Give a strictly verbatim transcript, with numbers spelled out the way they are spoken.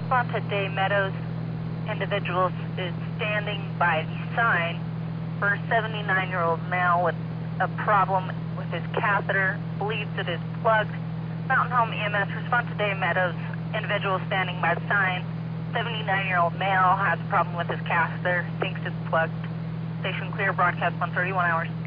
Day Meadows. Individual is standing by the sign for a seventy-nine-year-old male with a problem with his catheter, believes it is plugged. Mountain Home E M S, Day Meadows. Individual standing by the sign. seventy-nine-year-old male has a problem with his catheter, thinks it's plugged. Station clear, broadcast one thirty-one hours.